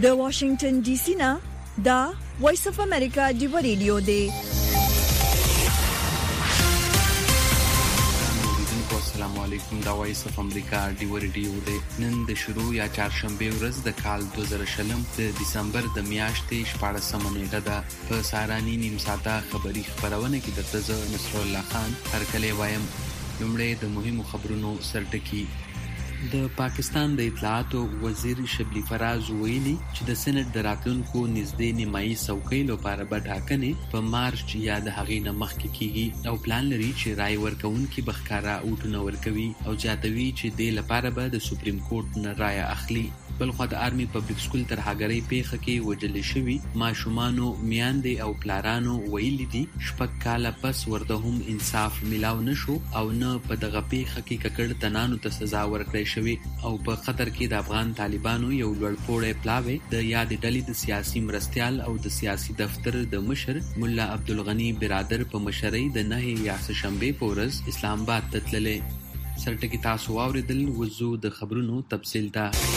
د واشنگټن ډي سي نه دا وایس اف امریکا دی ریډیو دی. السلام علیکم، دا وایس اف امریکا دی ریډیو دی. نن د شروع یا چهارشنبه ورځ د کال 2020 د دسمبر د میاشتې 14مه نیټه ده. په سارانی نیم ساعته خبری خبرونه کې د تزه نصر الله خان هرکلی وایم. لومړی د مهمو خبرونو سرټکی. د پاکستان د اطلاعات وزیر شبلی فراز ویلي چې د سېنات د راتلونکو نږدې نیمایي څوکۍ لپاره به ټاکنې په مارچ یا د هغې نه مخکې کیږي او پلان لري چې رای ورکوونکي به ښکاره اوټونه ورکوي او زیاتوي چې دې لپاره به د سپریم کورټ نه رایه اخلي. بلخوا د آرمي پبلک سکول تر هاګرۍ پیښه کې وژل شوي ماشومانو میاندې او پلارانو ویلي دي 6 کاله پس ورته هم انصاف ملاو نشو او نه په دغه پیښه کې ککړ تنانو ته سزا ورکړی شوی. او په قطر کې د افغان طالبانو یو لوړپوړی پلاوی د یاد ډلې د سیاسي مرستیال او د سیاسي دفتر د مشر مولا عبدالغنی برادر په مشرۍ د 9 یا شنبه په ورځ اسلام آباد ته تللی. سرټکی تاسو واوریدل، وزو د خبرونو تفصیل ته.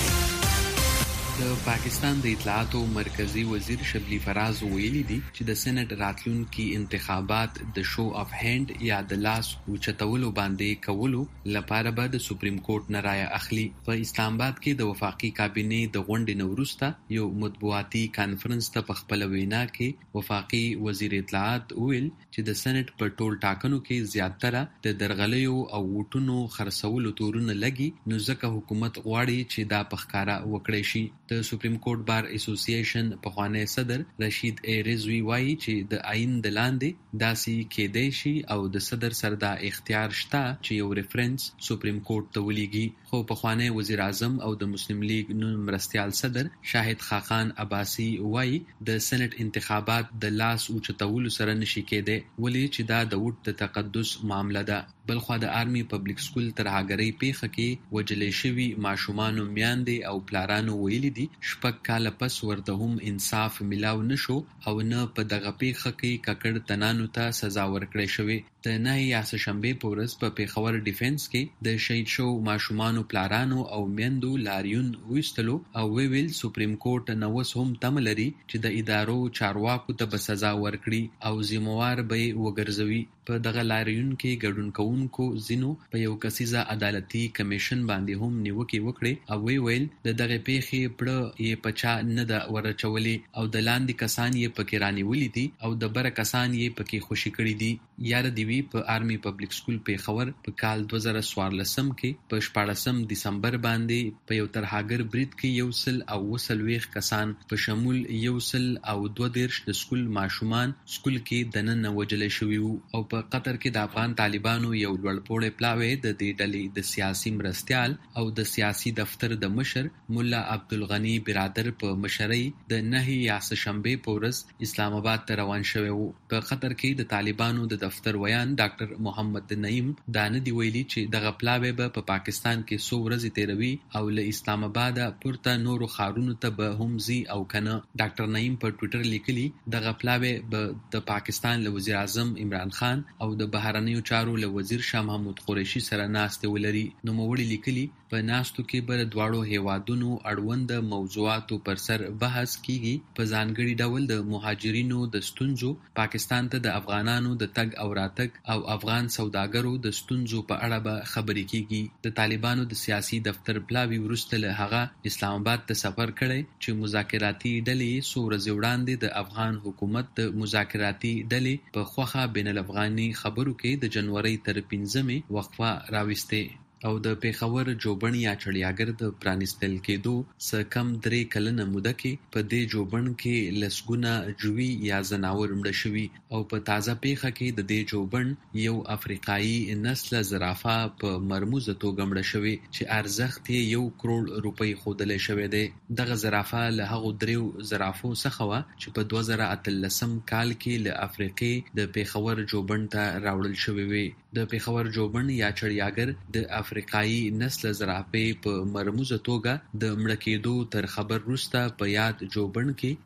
د پاکستان د اطلاعاتو مرکزی وزیر شبلی فراز ویلي دي چې د سېنات راتلونکي انتخابات د شو اف هاند یا د لاس اوچتولو باندې کولو لپاره به د سپریم کورټ نه رایه اخلي. په اسلام آباد کې د وفاقي کابینې د غونډې نه وروسته یو مطبوعاتي کانفرنس ته په خپله وینا کې وفاقي وزیر اطلاعات ویل چې د سېنات په ټول ټاکنو کې زیاتره د درغلیو او ووټونو خرڅولو تورونه لګي، نو ځکه حکومت غواړي چې دا په ښکاره وکړی شي. د سپریم کورټ بار اسوسییشن پخوانی صدر رشید ا رضوی وایي چې د آئین د لاندې داسې کېدای شي او د صدر سره دا اختیار شته چې یو ریفرنس سپریم کورټ ته ولیږي. خو پخوانی وزیر اعظم او د مسلم لیگ نون مرستیال صدر شاهد خاقان عباسی وایي د سېنات انتخابات د لاس اوچتولو سره نشي کېدای، ولې چې دا د ووټ د تقدس معامله ده. بلخوا د آرمي پبلک سکول تر هاګرۍ پیښه کې وژل شوي ماشومانو میاندې او پلارانو ویلي دي 6 کاله پس ورته هم انصاف ملاو نشو او نه په دغه پیښه کې ککړ تنانو ته سزا ورکړی شوی. د 9 یا شنبه په ورځ په پیښور ډیفنس کې د شهید شو ماشومانو پلارانو او میندو لاریون ویستلو او ویل سپریم کورټ نو اوس هم تم لري چې د ادارو چارواکو ته به سزا ورکړي او ذمہوار به وګرځوي. په دغه لاریون کې ګډون کوونکو ځینو په یو کسیزه عدالتي کمیشن باندې هم نیوکې وکړې او ویل د دغه پیښې پړه یې پچا نه ده ورچولې او د لاندې کسان یې پکې رانیولي دي او د بره کسان یې پکې خوشي کړي دي. یاره دی وی په آرمي پبلک سکول پیښور په کال 2014 کې په 14 دسمبر باندې په یو ترهاګر برید کې یو سل او وسلويخ کسان په شمول یو سل او 22 د سکول ماشومان سکول کې دننه وجل شوي او په قطر کې د افغان طالبانو یو لوړپوړی پلاوی د دې ډلې د سیاسي مرستیال او د سیاسي دفتر د مشر مولا عبدالغنی برادر په مشرۍ د 9 یا شنبه په ورځ اسلام آباد ته روان شوی وو. په قطر کې د طالبانو د دفتر ویان ډاکټر محمد نعیم دا نه دی ویلي چې دغه پلاوی به په پاکستان کې 100 ورځې تیروي او له اسلام آباد پورته نورو ښارونو ته به هم ځي او کنه. ډاکټر نعیم په ټویټر لیکلي دغه پلاوی به د پاکستان له وزیر اعظم عمران خان او د بهرنیو چارو له وزیر شاه محمود قریشي سره ناستې ولري. نوموړي لیکلي په ناستو کې به دواړو هیوادونو اړوند موضوعاتو پر سر بحث کیږي. په ځانګړي ډول د مهاجرینو د ستونزو، پاکستان ته د افغانانو د تګ او راتګ او افغان سوداګرو د ستونزو په اړه به خبرې کیږي. د طالبانو د سیاسي دفتر پلاوی وروسته له هغه اسلام آباد ته سفر کړی چې مذاکراتي ډلې څو ورځې وړاندې د افغان حکومت د مذاکراتي ډلې په خوخه بین الافغاني خبرو کې د جنوري تر 15 وقفه راوستې او د پیښور جوبن یا چړیاګر د پرانستل کېدو څخه کم 3 کلنه موده کې په دې جوبن کې لسګونه جوی یا زناور مړه شوي او په تازه پیښه کې د دې جوبن یو افریقایي نسل زرافه په مرموزه توګه مړه شوی چې ارزښت یې 1 کروڑ روپۍ ښودل شوی دی. دغه زرافه له هغو 3 زرافو څخه وه چې په 2013 کال کې له افریقې د پیښور جوبن ته راوړل شوی وي. د پیښور جوبن یا چړیاګر د افریقایي نسل زرافې په مرموزه توګه د مړه کېدو تر خبر وروسته په یاد جوبن کې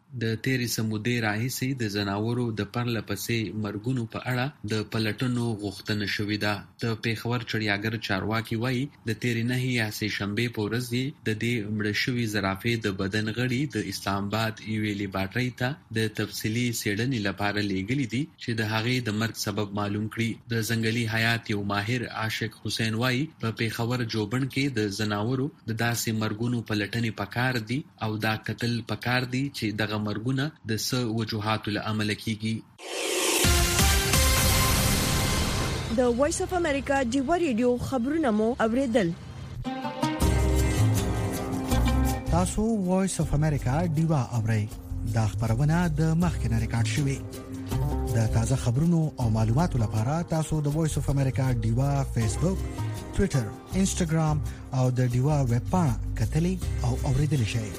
د تیرې سمودې راهیسې د ځناورو د پرله پسې مرګونو په اړه د پلټنو غوښتنه شوې ده. د پېښور چړیاګر چارواکي وایي د تیرې 9 یا سې شنبې په ورځ د دې مړه شوي زرافې د بدن غړي د اسلام آباد یوې لیبارټرۍ ته د تفصیلي څېړنې لپاره لیږلي دي چې د هغې د مرګ سبب معلوم کړي. د ځنګلي حیات یو ماهر عاشق حسین وایي په پېښور جوبن کې د ځناورو د داسې مرګونو پلټنې پکار دي او دا کتل پکار دي چې دغه مرګونه د څه وجوهاتو له امله کیږي. د وایس اف امریکا ډیوا ریډیو خبرونه مو اوریدل. تاسو وایس اف امریکا ډیوا اورئ. دا خبرونه د مخکنه ریکارډ شوې. د تازه خبرونو او معلوماتو لپاره تاسو د وایس اف امریکا ډیوا فیسبوک، ټوئیټر، انسټاګرام او د ډیوا ویب پاڼه کتلی او اوریدلی شئ.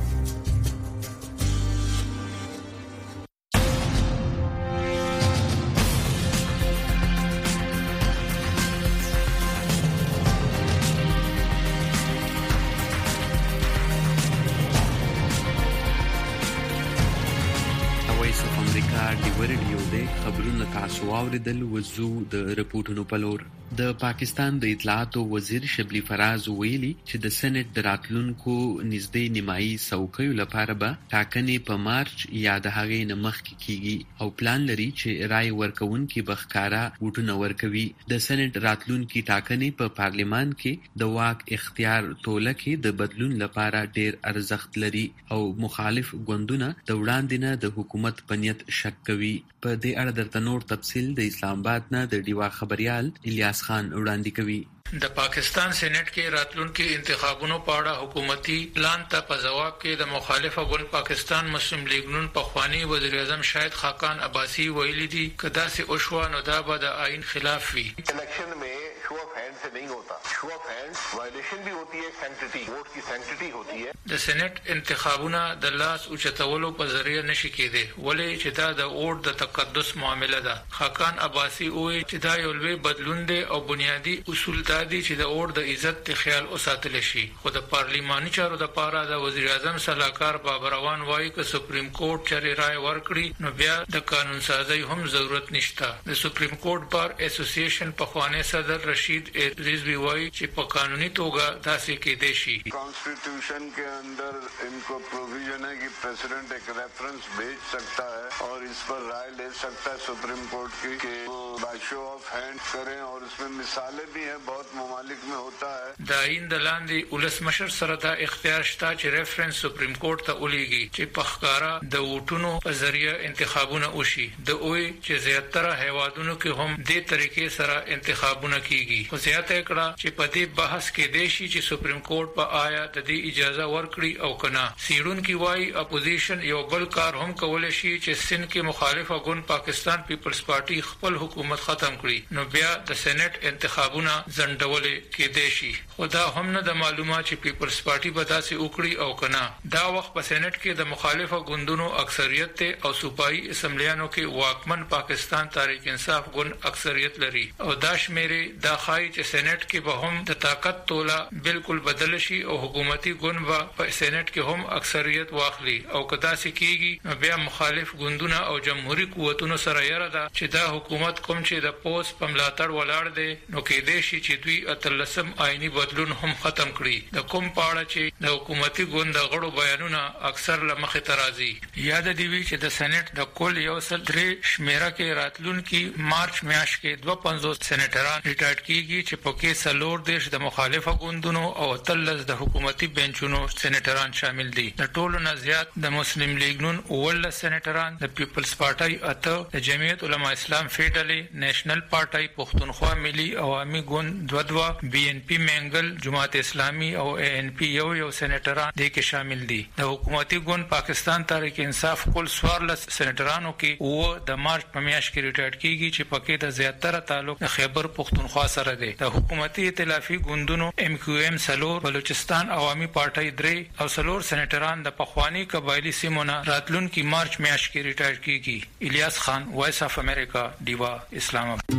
خبرونه تاسو واوریدل. وزو د رپورټونو په لور. د پاکستان د اطلاعاتو وزیر شبلی فراز ویلي چې د سېنات د راتلونکو نږدې نیمایي څوکیو لپاره به ټاکنې په مارچ یا د هغې نه مخکې کیږي او پلان لري چې رای ورکوونکي به ښکارا ووټونه ورکوي. د سېنات راتلونکي ټاکنې په پارلمان کې د واک اختیار توله کې د بدلون لپاره ډیر ارزښت لري او مخالف ګوندونه د وړاندې نه د حکومت په نیت شک کوي. په دې اړه درته نور تفصیل د اسلام آباد نه د ډیوا خبريال الیاس خان وړاندې کوي. د پاکستان سېنات کې راتلونکي انتخابونو په اړه حکومتي پلان ته په جواب کې د مخالفه ګوند پاکستان مسلم لیگ نون پخوانی وزیر اعظم شاهد خاقان عباسی ویلي دي چې دا سه اوشوا نو دا به د آئین خلاف وي. इलेक्शन में show off hand से नहीं होता. शो ऑफ हैंड वायलेशन भी होती है, सैंक्टिटी वोट की सैंक्टिटी होती है. د سېنات انتخابونه د لاس اوچتولو په ذریعہ نشي کېدی ولې چې دا د ووټ د تقدس معامله ده. خاقان عباسی وایي چې دا یو لوی بدلون دی او بنیادی اصول دا دي چې د ووټ د عزت خیال وساتل شي. خو د پارلیماني چارو د پاره د وزیر اعظم صلاحکار بابر روان وایي چې سپریم کورټ چاري رائے ورکړي نو بیا د قانون سازي هم ضرورت نشته. د سپریم کورټ بار اسوسییشن په خوانه صدر رشید رضوی وایي چې په قانوني توګه داسې کېدې شي. कॉन्स्टिट्यूशन के अंदर इनको प्रोविजन है कि प्रेसिडेंट एक रेफरेंस भेज सकता है और इस पर राय ले सकता है सुप्रीम कोर्ट की कि वो बाय शो ऑफ हैंड करें और इसमें मिसालें भी हैं बहुत ममालिक में होता है. د آئین د لاندې ولسمشر سره دا اختیار شته چې ریفرنس سپریم کورټ ته ولېږي چې په ښکارا د ووټونو په ذریعہ انتخابونه وشي. د اوی چې زیاتره هیوادونو کې هم دې طریقې سره انتخابونه کیږي. خو زیاته کړه چې په دې بحث کې د شي چې سپریم کورټ په آیا د دې اجازه ورکړي او کنه. سیړون کی وای اپوزیشن یو بل کار هم کولای شي چې سن کې مخالفه ګوند پاکستان پیپلز پارټي خپل حکومت ختم کړي نو بیا د سېنات انتخابونه ځنډول کېدای شي. خدا هم نه د معلومات چې پیپلز پارټي به داسې وکړي او کنه. دا وخت په سېنات کې د مخالفه ګوندونو اکثریت او صوبایي اسمبلیانو کې واکمن پاکستان تحریک انصاف ګوند اکثریت لري او دا شمیرې دا خای چې سېنات کې به هم د طاقت توله بالکل بدل شي او حکومتي ګوند به په سېنات کې هم اکثریت واخلي او کدا سکیږي نو بیا مخالف ګوندونه او جمهوریت قوتونو سره یره ده چې دا حکومت کوم چې د پوس په ملاتړ ولاړ دی نو کې دې شي چې دوی اتلسم آئینی بدلون هم ختم کړي. د کوم پاړه چې د حکومتي ګوند غړو بیانونه اکثر لمخې ترازی. یاد دی وی چې د سېنات د کل یو سل 3 شمیره کې راتلونکي مارچ میاشت کې 250 سېنیټران ریټایرډ کیږي چې په کې سلور دیش د مخالفه ګوندونو او تلز د حکومتي بنچونو سېنیټران شامل دي. د ټولو نه زیات د مسلم لیگ نون اول سېنیټران، د پیپلز پارټي اته، د جمعیت علما اسلام فیډرالي نېشنل پارټي پښتونخوا ملي عوامي ګوند دودوا، بي ان پی منګل، جماعت اسلامي او اے ان پی یو سېنیټران دي کې شامل دي. د حکومتي ګوند پاکستان تحریک انصاف کل 14 سېنیټرانو کې او د مارچ په میاشت کې ریټایرډ کیږي چې پکې د زیاتره تعلق د خیبر پښتونخوا سره دی. د حکومتي ائتلافي ګوندونو ام کیو ام سلور، بلوچستان عوامي پارټي 3 او سلور سېنیټران د پخوانی قبایلی سیمونه راتلونکي مارچ میاشت کې ریټایرډ کیږي. الیاس خان، وایس اف امریکا، دیوا، اسلام آباد.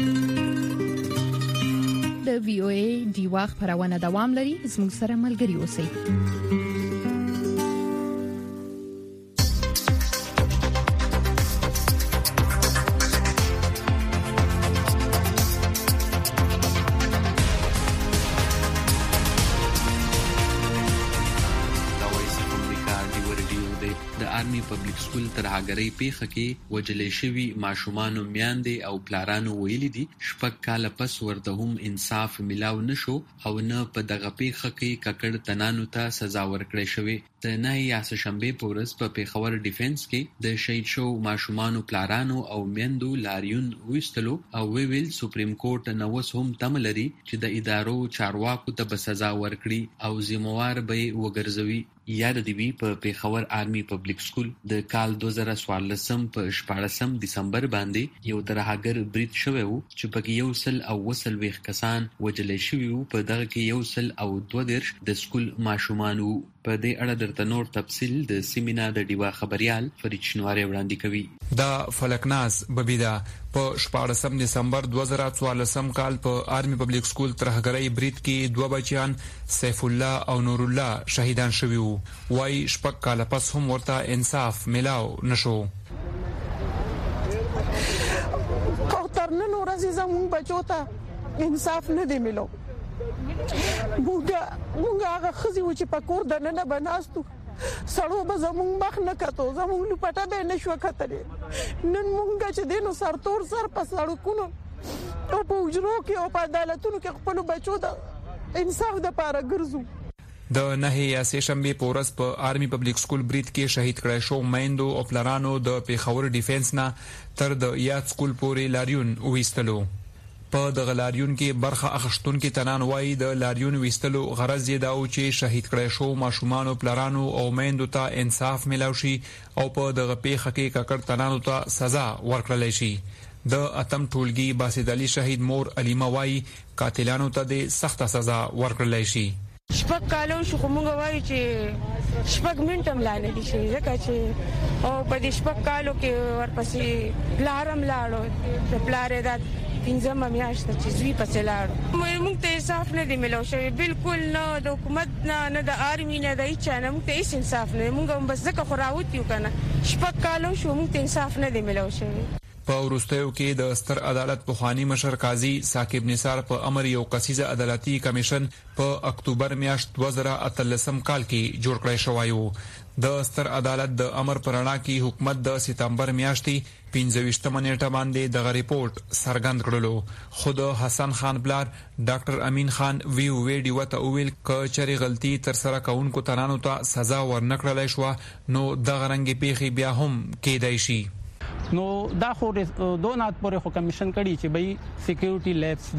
د وی او ای دیوا خبرونه دوام لري. زموږ سره ملګري اوسئ. آرمي پبلک سکول ترهګرۍ پیښه کې وجلې شوي ماشومانو میاندې او پلارانو ویلي دي 6 کاله پس ورته هم انصاف ملاو نشو او نه په دغه پیښه کې ککړ تنانو ته سزا ورکړې شوې. د نه یاسه شنبې په ورځ په پیښور ډیفنس کې د شهید شو ماشومانو پلارانو او میندو لاریون ویستلو او ویل سپریم کورټ نو اوس هم تمه لري چې د ادارو چارواکو ته به سزا ورکړي او ذمہوار به وګرځوي. یاد دی وی په پیښور آرمي پبلک سکول د کال 2014 په 14 دسمبر باندې یو ترهګر برید شوی وو چې پکې 120 کسان وجلې شوي وو. په دغه کې 122 د سکول ماشومان وو. په دې اړه درته نور تفصیل د سیمینا د ډیوا خبريال فرید شنواری وړاندې کوي. دا فلکناز ببیدا په 14 دسمبر 2014 کال په آرمي پبلک سکول ترهګرۍ برید کې 2 بچیان سیف الله او نور الله شهیدان شوي وو. وای 6 کاله پس هم ورته انصاف ملاو نشو. کوتر نن ورځ زموږ بچو ته انصاف نه دی ملو. مونږ هغه خزي و چې په کور د نن بناستو سړو به زموږ مخ نه کتو، زموږ لپټه به نشو کتلې. نن مونږ چې دینو سرتور سر په سړکونو او په اجرو کې او په عدالتونو کې خپل بچو د انصاف د پاره ګرځو. د نه یاسه شنبې په ورځ په آرمي پبلک سکول برید کې شهید کړای شو میندو او پلارانو د پیښور ډیفنس نه تر د یاد سکول پورې لاریون وېستلو. په دغه لاریون کې برخه اخیستونکو تنان وایي د لاریون وېستلو غرض یې دا و چې شهید کړای شو ماشومان او پلارانو او میندو ته انصاف ملاوي شي او په دغه پیښه کې ککړ تنانو ته سزا ورکړل شي. د اتم ټولګي باسط علي شهید مور علیمه وایي قاتلانو ته د سخت سزا ورکړل شي. 6 کالو شو موږ وایو چې 6 منټم لاندې دي شي ځکه چې او په دې 6 کالو کې ورپسې پلارم لاړو د پلارې د 15 میاشت چې زوی پسې لاړو. موږ ته انصاف نه دی ملو شوی بالکل نه د حکومت نه د آرمي نه د هیڅ نه موږ ته هیڅ انصاف نه. موږ هم بس ځکه خراوت یو کنه 6 کالو شو موږ ته انصاف نه دی ملو شوی. په وروستیو کې د ستر عدالت پوخانی مشر قاضي ثاقب نثار په امر یو قصیزه عدالتي کمیشن په اکتوبر میاشت 2013 کال کې جوړ کړی شوی و. د ستر عدالت د امر پرانا کې حکومت د سپتمبر میاشتې 25 نیټه باندې دغه ریپورت څرګند کړلو. خود حسن خان بلار ډاکټر امین خان وی ته ویل ک چری غلطي تر سره کونکو تنانو ته سزا ورنکړلای شو نو دغه رنګ پیخي بیا هم کېدای شي. نو دا خو دونات پورې خو کمیشن کړي چې بای سکیورټي لیبس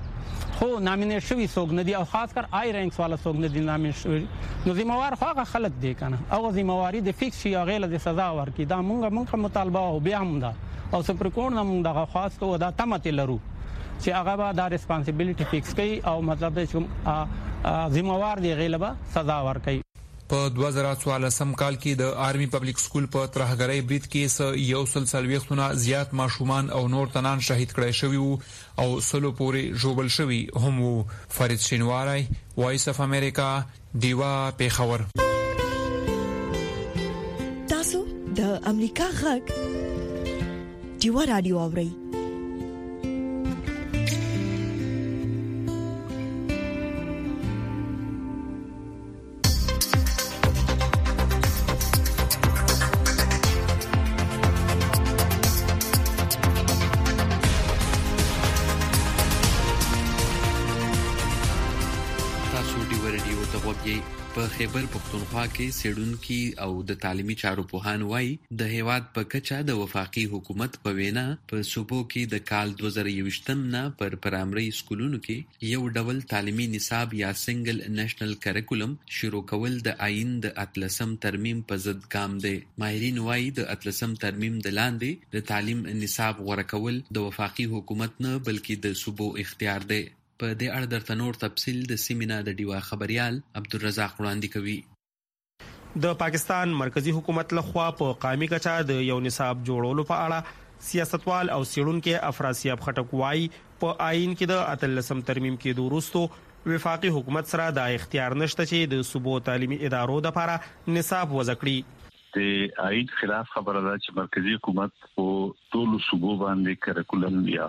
دا خو نامینیټ شوی څوک نه دي او خاص کر آی رینکس والا څوک نه دي نامینیټ شوی. نو ذمہوار خو هغه خلک دي کنه او ذمہواری د فکس شي هغه له سزا ورکړي. دا مونږه مطالبه او بیا هم دا او سپریم کورټ نه مونږ دغه خاص کو دا تمته لرو چې هغه به دا ریسپانسیبিলিټي فکس کوي او مطلب چې ذمہوار دی غیلبه سزا ورکړي. په 2014 کال کې د آرمي پبلک سکول په ترهګرۍ برید کې یو سلسلويختونه زیات ماشومان او نور تنان شهید کړای شوی وو او سلو پورې جوړل شوی هم وو. فرید شینواری وایس اف امریکا دیوا پیښور. تاسو د امریکا غږ دیوا رادیو اورئ. په خیبر پختونخوا کې سیډونکي او د تعلیمي چارو پوهان وایي د هیواد په کچه د وفاقي حکومت په وینا په صوبو کې د کال 2020 نه پر پرایمري سکولونو کې یو ډول تعلیمي نصاب یا سنگل نېشنل کریکولم شروع کول د آئین د 13 ترمیم په ضد ګام دی. ماهرین وایي د 13 ترمیم د لاندې د تعلیم نصاب غوړه کول د وفاقي حکومت نه بلکې د صوبو اختیار دی. په دې اړه درته نور تفصیل د سیمینا د ډیوا خبريال عبدالرزاق وړاندې کوي. د پاکستان مرکزی حکومت لخوا په قومي کچا د یو نصاب جوړولو په اړه سیاستوال او سیړونکو افراسیاب خټک وایي په آئین کې د 13 ترمیم کې دوروستو وفاقي حکومت سره د اختیار نشته چې د صوبو تعلیمي ادارو د لپاره نصاب وضع کړي. د آئین خلاف خبره ده چې مرکزی حکومت په ټولو صوبو باندې کریکولم یا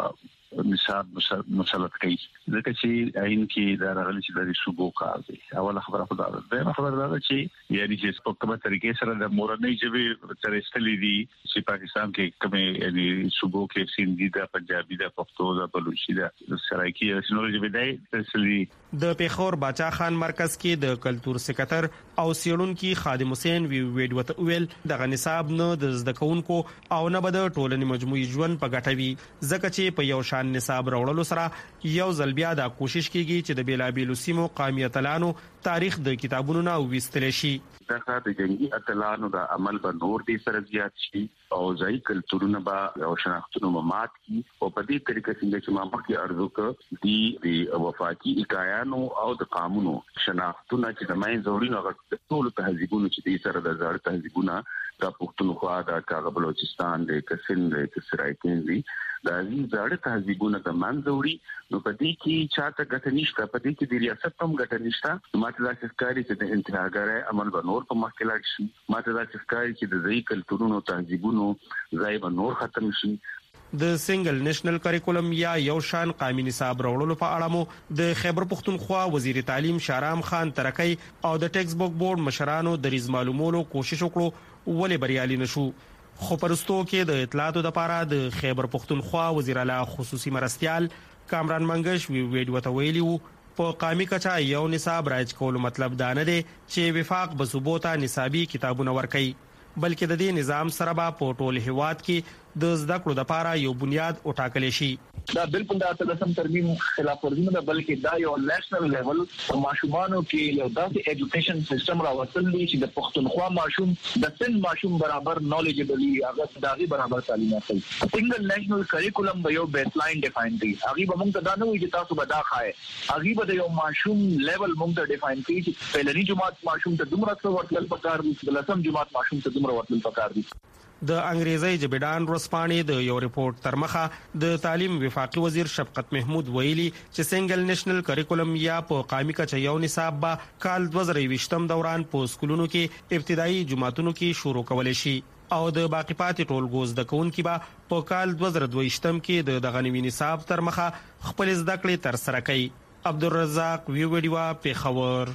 نصاب مسلط کوي ځکه چې عین کې دا راغلي چې د صوبو کار دی. اوله خبره خو دا ده خبره دا چې یعنی چې په کومه طریقې سره د مورنۍ ژبې تر استلې دي چې پاکستان کې کومه یعنی صوبو کې سندي دا پنجابي دا پښتو دا بلوچي دا سرایکي نور ژبې دی تسلی د پیښور باچا خان مرکز کې د کلچر سکرټر او سیړونکو خادم حسین ویډیو ته ویل د نصاب نه د زده کوونکو او نه بد ټولنې مجموعي ژوند په ګټوي ځکه چې په یو شان نصاب راوړلو سره یو ځل بیا دا کوشش کیږي چې د بیلابیلو سیمو قومي اتلانو تاریخ د کتابونو نه وستل شي. دا د جنگي اتلانو د عمل به نور دي سره زیات شي او ځای کلتورونه به او شناختونه مات کی او په دې طریقې څنګه چې ما مخکې ارزو ک دي وفاقي اکایانو او د قانونو شناختونه چې د ماین زورینو غټ ټول تهذیبونو چې دې سره د زړه تهذیبونه د پښتونخوا د کاغ بلوچستان د کسن د سرایکین دي دا زړه تهذیبونه د منځوري نو په دې کې چاته ګټه نشته په دې کې د ریاست هم ګټه نشته ماته دا ښکاري چې د انتهاګر عمل به نور په مخ کې لاړ شي ماته دا ښکاري چې د ځای کلتورونو تهذیبونو ځای به نور ختم شي. د سنگل نېشنل کریکولم یا یو شان قومي نصاب راوړلو په اړه مو د خیبر پښتونخوا وزیر تعلیم شارام خان ترکی او د ټیکس بوک بورډ مشرانو د ریز معلومولو کوشش وکړو ولې بریالي نشو. خو پرستو کې د اطلاعاتو لپاره د خیبر پښتونخوا وزیر اعلی خصوصي مرستيال کامران منګش ویډیو ته ویلیو په قومي کچا یو نصاب راځ کول مطلب دا نه دی چې وفاق به ثبوته نصابي کتابونه ورکړي بلکې د دې نظام سره به په ټول هیواد کې د زده کړو لپاره یو بنیاد وټاکل شي. دا بالکل د اتلسم ترمیم خلاف ورزي نه بلکې دا یو نېشنل لیول ماشومانو کې یو داسې ایجوکیشن سیستم راوستل دي چې د پښتونخوا ماشوم د سن ماشوم برابر نالجبل هغه داغي برابر تعلیم اخلي. سنگل نېشنل کریکولم به یو بیس لاین ډیفاین دي هغه به موږ ته دا نه وي چې تاسو به دا خای هغه به د یو ماشوم لیول موږ ته ډیفاین کړي چې پهلنی جماعت ماشوم ته دومره څه ورتل پکار دي د لسم جماعت ماشوم ته دومره ورتل پکار دي. د انګریزي جبدان رسپانې د یو ریپورت تر مخه د تعلیم وفاقي وزیر شفقت محمود ویلي چې سنگل نېشنل کریکولم یا په قومي کچا یو نصاب به کال 2020م دوران په سکولونو کې ابتدایي جماعتونو کې شروع کول شي او د باقی پاتې ټولګو زده کوونکي به په کال 2022م کې د غنیمي نصاب تر مخه خپل زده کړې تر سره کوي. عبدالرزاق ویډیو پیښور.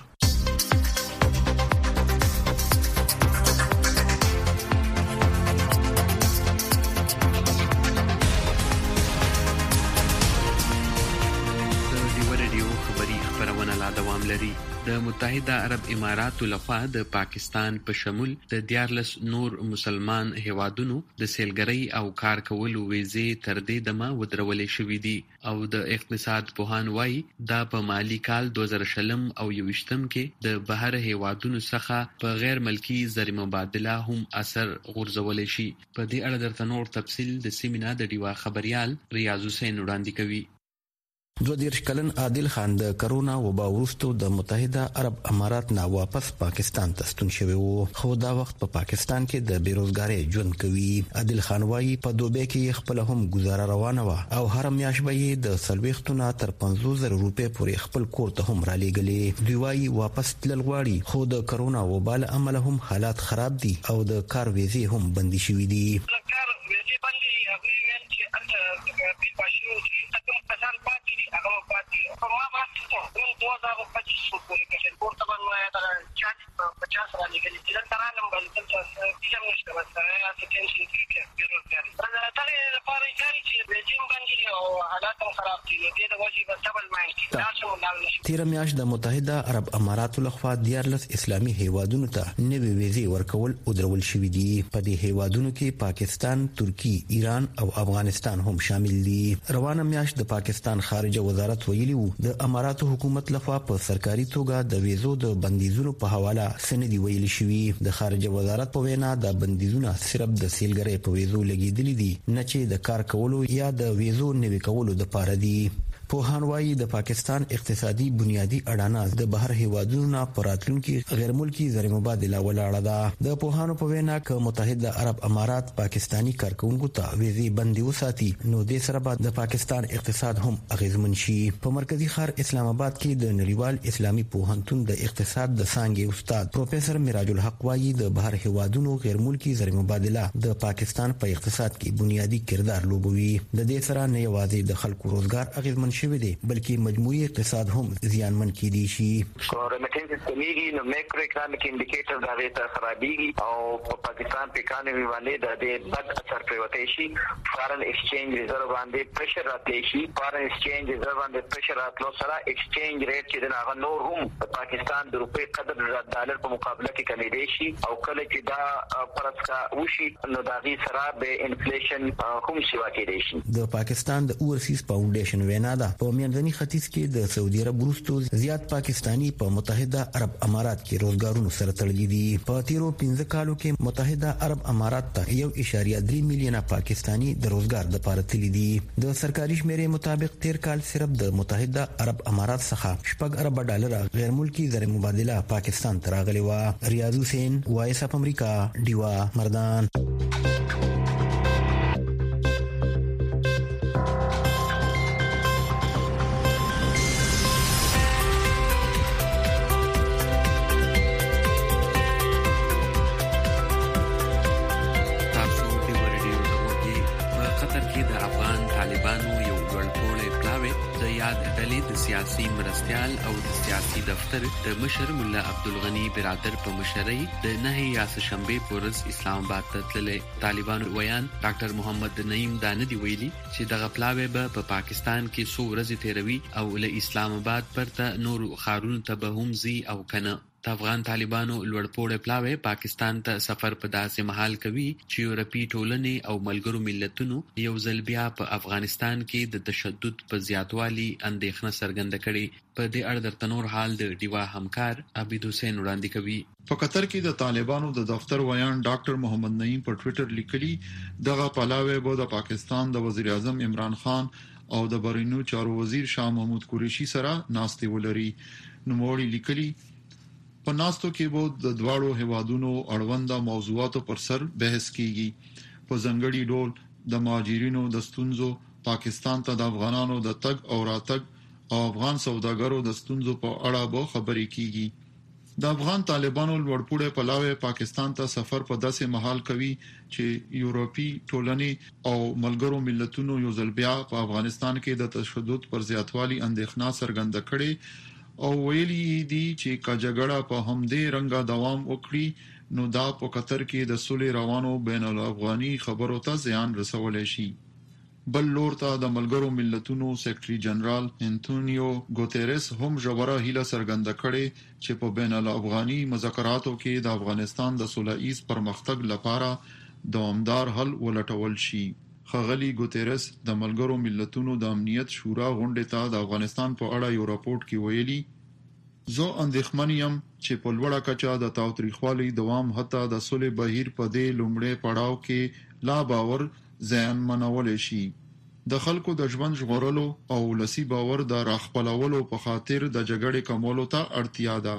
د متحده عرب اماراتو لخوا د پاکستان په شمول د 14 نور مسلمان هیوادونو د سیلګرۍ او کار کولو ویزې تر دې دمه ودرولې شوې دي او د اقتصاد پوهان وایي دا په مالی کال 2020 او 2021 کې د بهر هیوادونو څخه په غیر ملکی زر مبادله هم اثر غورځولې شي. په دې اړه درته نور تفصیل د سیمینا د ډیوا خبريال ریاض حسین وړاندې کوي. 22 کلن عادل خان د کرونا وبا وروسته د متحده عرب امارات نه واپس پاکستان ته ستون شوی وو خو دا وخت په پاکستان کې د بیروزګاری ژوند کوي. عادل خان وايي په دوبه کې خپل هم گزاره روانه و او هر میاش به د سلويختونه تر 50000 روپے پورې خپل کور ته هم را لېګلې. دوی وايي واپس تلل غواړي خو د کرونا وبا له امله هم حالات خراب دي او د کار ویزې هم بندي شوې دي. تیر میاشت د متحده عرب اماراتو لخوا 14 اسلامي هیوادونو ته نوې ویزې ورکول او درول شوې دي. په دې هیوادونو کې پاکستان، ترکی، ایران او افغانستان هم شامل دي. روانه میاشت د پاکستان خارجه وزارت ویلي وو د اماراتو حکومت لخوا په سرکاري توګه د ویزو د بندیزونو په حواله سندي ویلي شوی. د خارجه وزارت په وینا د بندیزونه صرف د سیلګرۍ په ویزو لګیدلې دي نه چې د کار کولو یا د ویزو نوي کولو د پاره دي. پوهان وايي د پاکستان اقتصادي بنیادی اډانه د بهر هیوادونو پراتلونکو غیر ملکی زر مبادله ولاړه ده. د پوهانو په وینا ک متحده عرب امارات پاکستانی کارکونکو ته ویزې بندي وساتي نو د سره بعد د پاکستان اقتصاد هم اغیزمن شي. په مرکزی ښار اسلام آباد کې د نړیوال اسلامي پوهنتون د اقتصاد د څانګې استاد پروفیسور میراج الحق وايي د بهر هیوادونو غیر ملکی زر مبادله د پاکستان په اقتصاد کې بنیادی کردار لوبوي. د دې سره نه یوازې د خلکو روزګار اغیزمن شوی دی بلکې مجموعي اقتصاد هم زیانمن کیدی شي. ریمیټنس کمیږي نو مایکرو اکونومیک انډیکیټر دا غیته خرابېږي او په پاکستان په اکانومي باندې د بد اثر پروتې شي. فارن ایکسچینج ریزرو باندې پریشر راتلی شي. فارن ایکسچینج ریزرو باندې پریشر راتلو سره ایکسچینج ریټ چې د هغه نور هم په پاکستان د روپی قدر د ډالر په مقابله کې کمیدي شي او کله چې دا پرسکا وشي نو دا غي سره به انفلیشن هم شي واکېدي شي. د پاکستان د اورسیز فاونډیشن وینا ده په میانځني ختیځ کې د سعودي عرب وروسته زیات پاکستانی په متحده عرب امارات کې روزګارونو سره تړلي دي. په تیرو 15 کالو کې متحده عرب امارات ته 1.3 میلیونه پاکستانی د روزګار د پاره تللي دي. د سرکاري شمیرې مطابق تیر کال صرف د متحده عرب امارات څخه 4 ارب ډالر غیر ملکی زر مبادله پاکستان ته راغلي و. ریاض حسین وایس اف امریکا ډیوا مردان. سیاسي مرستيال او د سیاسي دفتر د مشر مولا عبدالغنی برادر په مشرۍ د نه یا شنبه پورز اسلام آباد ته تللې. طالبانو ویان ډاکټر محمد نعیم داندی ویلي چې دغه پلاوی به په پاکستان کې سو ورځې تیروي او له اسلام آباد پرته نور خارونو ته به هم زی او کنه. افغان طالبانو لوړپوړې پلاوی پاکستان ته سفر په داسې محل کوي چې یورپی ټولنې او ملګرو ملتونو یو ځل بیا په افغانستان کې د تشدد په زیاتوالي اندېښنه څرګنده کړې. په دې اړه د تنور حال د ډیوا همکار عبید حسین وړاندې کوي. په قطر کې د طالبانو د دفتر ویان ډاکټر محمد نعیم په ټوئیټر لیکلي دغه پلاوی به د پاکستان د وزیر اعظم عمران خان او د برینو چارو وزیر شاه محمود قریشي سره ناستې ولري. نوموړي لیکلي په ناستو کې به د دواړو هیوادونو اړونده موضوعاتو پر سر بحث کیږي. په ځنګړي ډول د مهاجرینو د ستونزو، پاکستان ته د افغانانو د تګ او راتګ او افغان سوداګرو د ستونزو په اړه به خبرې کیږي. د افغان طالبانو لوړپوړې پلاوی پاکستان ته سفر په داسې محل کوي چې یورپی ټولنې او ملګرو ملتونو یو ځل بیا په افغانستان کې د تشدد پر زیاتوالي اندېښنه څرګنده کړې او ویلي دي چې کاجګړه په همدې رنګه دوام وکړي نو دا په قطر کې د صلح روانو بین الافغاني خبرو ته زیان رسولای شي. بل لور ته د ملګرو ملتونو سیکریټري جنرال انټونیو ګوتيرس هم ژوره هیله څرګنده کړې چې په بین الافغاني مذاکراتو کې د افغانستان د سوله‌ایز پرمختګ لپاره دوامدار حل ولټول شي. ښاغلي ګوتيرس د ملګرو ملتونو د امنیت شورا غونډې ته د افغانستان په اړه یو راپورټ کې ویلي زه اندېښمن یم چې په لوړه کچه د تاوتریخوالي دوام حتی د صلح بهیر په دې لومړی پړاو کې لا باور زیانمنولی شي. د خلکو د ژوند ژغورلو او ولسي باور د راخپلولو په خاطر د جګړې کمولو ته اړتیا ده.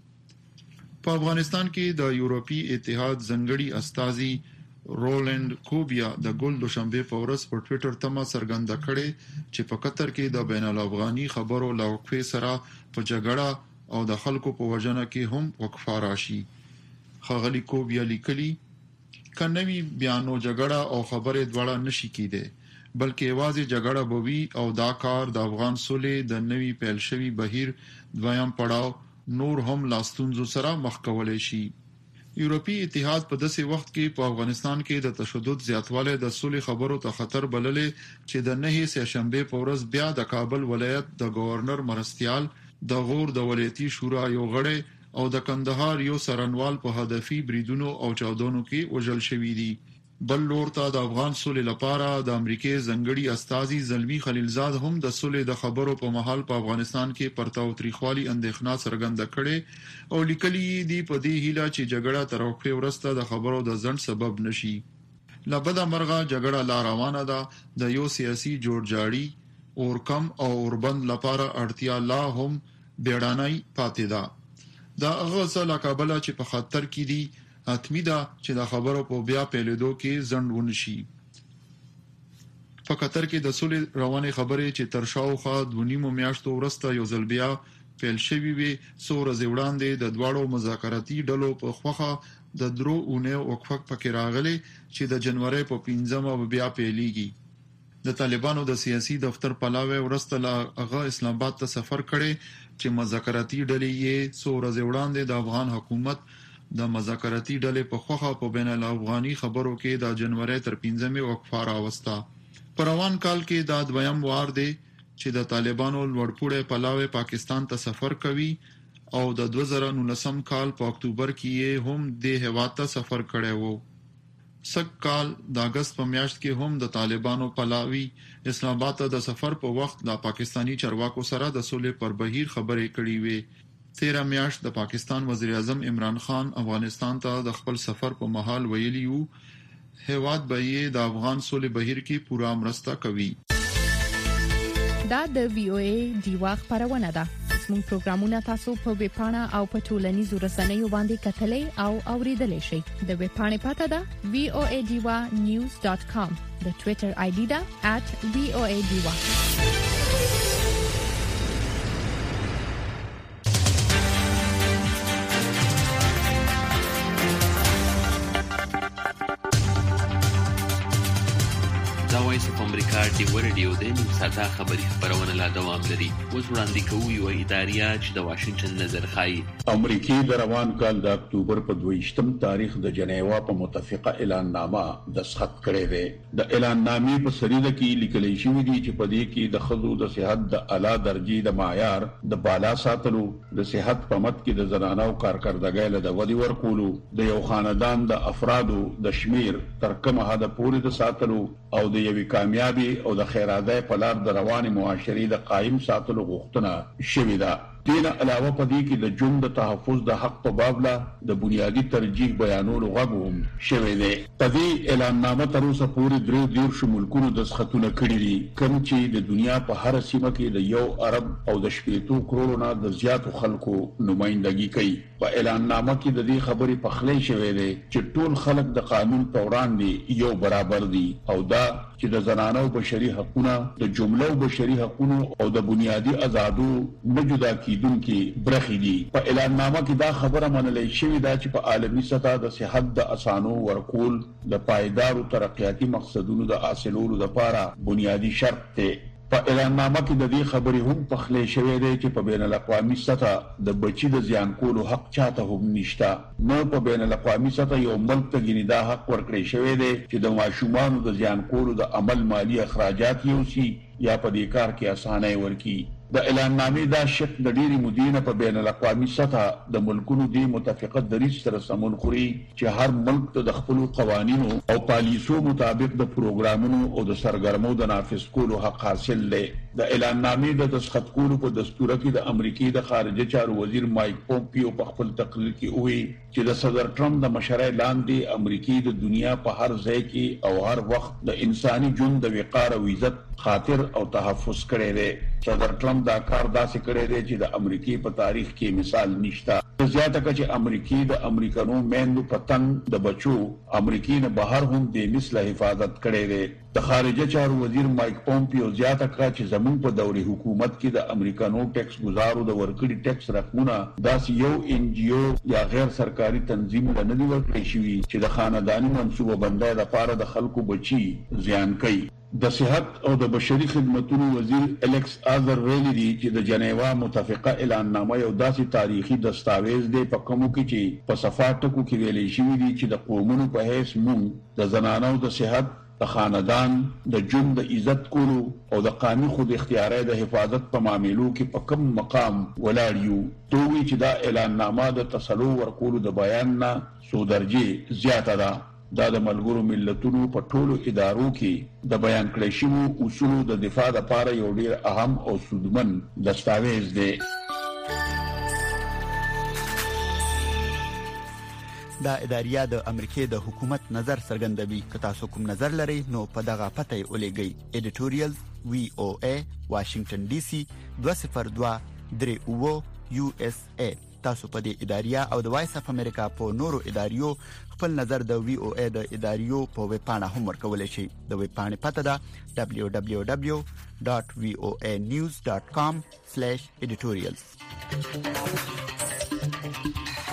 په افغانستان کې د یورپی اتحاد ځنګړي استازي رولند کوبیا د ګل دوشنبه په ورځ په ټوئیټر تمه څرګنده کړې چې په قطر کې د بین الافغاني خبرو لوقفې سره په جګړه او د خلکو په وژنه کې هم وقفه راشي. ښاغلي کوبیا لیکلي کنوي بیانو جګړه او خبره دواړه نشي کېده بلکې یوازې جګړه بوي او دا کار د افغان صلح د نوي پیل شوی بهیر دویم پړاو نور هم لاستونزو سره مخ کولای شي. یورپی اتحاد په داسې وخت کې په افغانستان کې د تشدد زیاتوالی د صلح خبرو ته خطر بللې چې د 9 شنبه په ورځ بیا د کابل ولایت د گورنر مرستيال د غور د ولایتي شورا یو غړی او د کندهار یو سرنوال په هدفي بریدونو او چاودنو کې وژل شوی دي. بل لور ته د افغان صلح لپاره د امریکای ځنګړي استازي زلمی خلیلزاد هم د صلح د خبرو په محل په افغانستان کې پرتاو تاریخوالي اندېښنه څرګنده کړي او لیکلي دي په دې هیله چې جګړه تر اوخه ورسته د خبرو د ځنډ سبب نشي. لبدا مرغه جګړه لا روانه ده. د یو سیاسي جوړجاړي اورکم او اوربند لپاره اړتیا لا هم بیړنۍ پاتې ده. دا هغه څه لکابل چې په خطر کې دي حتمی ده چې د خبرو په بیا پیلېدو کې ځنډ ونشي. په قطر کې د سولې روانې خبرې چې تر شاوخوا 2.5 میاشتو وروسته یو ځل بیا پیل شوې وي څو ورځې وړاندې د دواړو مذاکراتي ډلو په خوخه د درو اونیو وقفه پکې راغلي چې د جنوري په 15مه بیا پیلېږي. د طالبانو د سیاسي دفتر پلاوی ورسته لا هغه اسلام آباد ته سفر کړي چې مذاکراتي ډلې یې څو ورځې وړاندې د افغان حکومت د مذاکراتي ډلې په خوخه په بین الافغاني خبرو کې د جنوري تر 15مه وقفه راوسته. په روان کال کې دا دویم وار دی چې د طالبانو لوړپوړی پلاوی پاکستان ته سفر کوي او د 2019 کال په اکتوبر کې هم د هیواد ته سفر کړی وو. سږ کال د اگست په میاشت کې هم د طالبانو پلاوی اسلام آباد ته د سفر په وخت د پاکستانی چارواکو سره د صلح پر بهیر خبرې کړې وې. 13 میاشت د پاکستان وزیر اعظم عمران خان افغانستان ته د خپل سفر په مهال ویلي وو هیواد به یې د افغان صلح بهیر کې پوره مرسته کوي. دا د وی او ای دیوا خبرونه ده. موږ پروګرامونه تاسو په ویب پاڼه او په ټولنیزو رسنیو باندې کتلې او اوریدلې شئ. د ویب پاڼې پته ده voadiwa.news.com. د ټوئیټر آی ډي ده @voadiwa. وایس اف امریکا ډیو ریډیو د نیم ساده خبری خبرونه لا دوام لري. اوس وړاندې کوو یو اداریه چې د واشنگټن نظر خایي. امریکای د روان کال د اکتوبر په 22م تاریخ د جنیوا په متفقه اعلان نامه دستخط کړی دی. د اعلان نامې په سریده کې لیکل شوی دی چې په دې کې د خځو د صحت د اعلی درجه د معیار د بالا ساتلو، د صحت په مت کې د زنانو کارکردګۍ له ودی ورکولو، د یو خاندان د افرادو د شمیر تر کومه حد پورې د ساتلو او د یوې کامیابی او د خیرادۍ په لار د رواني معاشري د قائم ساتلو غوښتنه شوې ده. دین علاوه په دې کې د ژوند د تحفظ د حق په باب لا د بنیادی ترجیح بیانولو غوښتنه شوې ده. په دې اعلان نامه تر اوسه پورې 3 ملکونو دستخطونه کړي دي، کوم چې د دنیا په هر سیمه کې د 1 ارب او د 80 کروڑ نه د زیاتو خلکو نمائندګي کوي. په اعلان نامه کې د دې خبرې په خلی شوې ده چې ټول خلک د قانون په وړاندې یو برابر دي او دا چې د زنانو بشري حقوقونه، د جملو بشري حقوقونه او د بنیادی آزادو نه جدا کیدونکي برخې دي. په اعلان نامه کې دا خبره منلې شوې ده چې په عالمي سطح د صحت د اسانو ورکول د پایدارو ترقیاتي مقصدونو د حاصلولو لپاره بنیادی شرط دی. په اعلان نامه کې د دې خبرې هم په خلی شوې ده چې په بین الاقوامي سطح د بچي د زیان کولو حق چاته هم نشته. نو په بین الاقوامي سطح یو ملک ته ګینه دا حق ورکړی شوی دی چې د ماشومانو د زیان کولو د عمل مالی اخراجات یوسي یا په دې کار کې اسانۍ ورکړي. د اعلان نامې دا شق د ډېری مدینه په بین الاقوامي سطح د ملکونو د متفقه دریځ سره سمون خوري چې هر ملک ته د خپل قوانینو او پالیسو مطابق د پروګرامونو او د سرګرمو د نافذ کولو حق حاصل دی. د اعلان نامې د دستخط کولو په دستور کې د امریکای د خارجه چارو وزیر مایک پومپیو په خپل تقریر کې وویل چې د صدر ټرمپ د مشرۍ لاندې امریکای د دنیا په هر ځای کې او هر وخت د انساني ژوند د وقار او عزت خاطر او تحفظ کړی دی. صدر ټرمپ دا کار داسې کړی دی چې د امریکای په تاریخ کې مثال نشته. زیاته کړه چې امریکای د امریکانو میندو پتن د بچو امریکای نه بهر هم د مثله حفاظت کړی دی. د خارجه چارو وزیر مایک پومپیو زیاته کړه چې زموږ په دوري حکومت کې د امریکانو ټیکس گزارو د ورکړي ټیکس رقمونه داسې یو ان جی او یا غیر سرکاري تنظیم نه دی ورکړی شوی چې د خاندانی منصوبه بندۍ لپاره د خلکو بچي زیان کوي. د صحت او د بشري خدماتو وزیر الیکس آزر ویلي دی چې د جنیوا متفقه اعلان نامه یو داسې تاریخي دستاویز دی په کومو کې چې په صفاتو کې ویلي شوی دی چې د قومونو په هیڅ مونږ د زنانو د صحت، د خاندان د ژوند د عزت کولو او د قانوني خود اختیاري د حفاظت په معاملو کې په کوم مقام ولاړ یو. دوی چې دا اعلان نامه د تسلو ورکولو د بیان نه سو درجه زیاته ده. دا د ملګرو ملتونو په ټولو ادارو کې د بیان کړی شوی اصولو د دفاع لپاره یو ډیر اهم او سودمن دستاویز دی. دا اداریه د امریکای د حکومت نظر څرګندوي. که تاسو کوم نظر لرئ نو په دغه پته ولېږئ. ایډیټوریال VOA واشنگټن ډي سي 20239 USA. تاسو په دې اداریه او د وایس اف امریکا په نورو اداریو خپل نظر د VOA د اداریو په ویب پاڼه هم ورکولای شئ. د ویب پاڼې پته ده www.voanews.com/editorials.